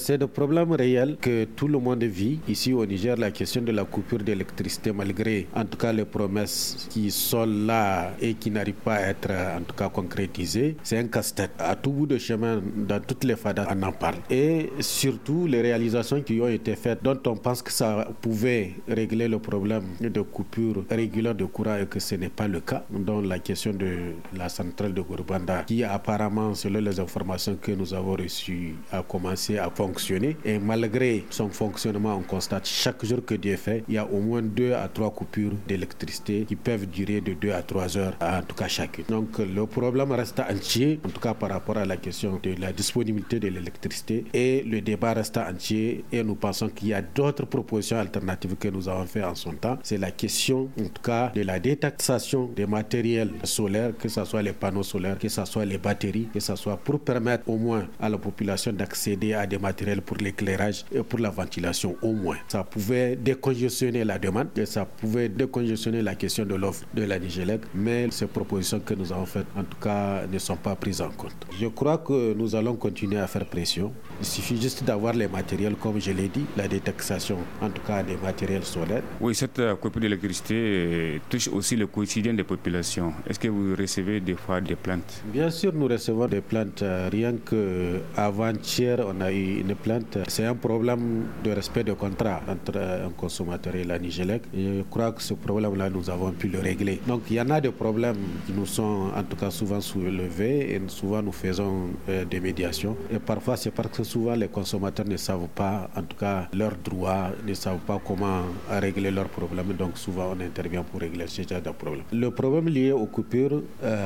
C'est le problème réel que tout le monde vit. Ici au Niger, la question de la coupure d'électricité, malgré en tout cas les promesses qui sont là et qui n'arrivent pas à être en tout cas concrétisées, c'est un casse-tête. À tout bout de chemin, dans toutes les fadas, on en parle. Et surtout, les réalisations qui ont été faites, dont on pense que ça pouvait régler le problème de coupure régulière de courant et que ce n'est pas le cas, dont la question de la centrale de Gourbanda, qui apparemment, selon les informations que nous avons reçues, a commencé à fonctionner. Et malgré son fonctionnement, on constate chaque jour que Dieu fait, il y a au moins 2 à 3 coupures d'électricité qui peuvent durer de 2 à 3 heures, en tout cas chacune. Donc le problème reste entier, en tout cas par rapport à la question de la disponibilité de l'électricité, et le débat reste entier, et nous pensons qu'il y a d'autres propositions alternatives que nous avons fait en son temps. C'est la question, en tout cas, de la détaxation des matériels solaires, que ce soit les panneaux solaires, que ce soit les batteries, que ce soit pour permettre au moins à la population d'accéder à des matériels pour l'éclairage et pour la ventilation au moins. Ça pouvait décongestionner la demande et ça pouvait décongestionner la question de l'offre de la Nigélec, mais ces propositions que nous avons faites, en tout cas, ne sont pas prises en compte. Je crois que nous allons continuer à faire pression. Il suffit juste d'avoir les matériels, comme je l'ai dit, la détaxation, en tout cas des matériels solaires. Oui, cette coupure d'électricité touche aussi le quotidien des populations. Est-ce que vous recevez des fois des plaintes? Bien sûr, nous recevons des plaintes. Rien qu'avant-hier, on a eu une plainte. C'est un problème de respect de contrat entre un consommateur et la Nigélec. Je crois que ce problème-là, nous avons pu le régler. Donc, il y en a des problèmes qui nous sont en tout cas souvent soulevés et souvent nous faisons des médiations. Et parfois, c'est parce que souvent les consommateurs ne savent pas, en tout cas, leurs droits, ne savent pas comment régler leurs problèmes. Donc, souvent, on intervient pour régler ce genre de problème. Le problème lié aux coupures,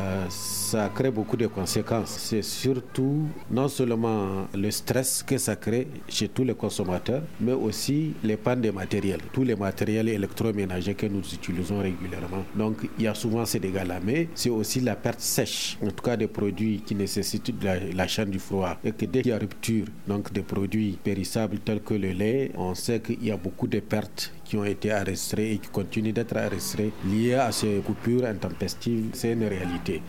ça crée beaucoup de conséquences. C'est surtout non seulement le stress que ça crée chez tous les consommateurs, mais aussi les pannes de matériel, tous les matériels électroménagers que nous utilisons régulièrement. Donc il y a souvent ces dégâts-là, mais c'est aussi la perte sèche, en tout cas des produits qui nécessitent de la chaîne du froid. Et que dès qu'il y a rupture, donc des produits périssables tels que le lait, on sait qu'il y a beaucoup de pertes qui ont été enregistrées et qui continuent d'être enregistrées liées à ces coupures intempestives. C'est une réalité.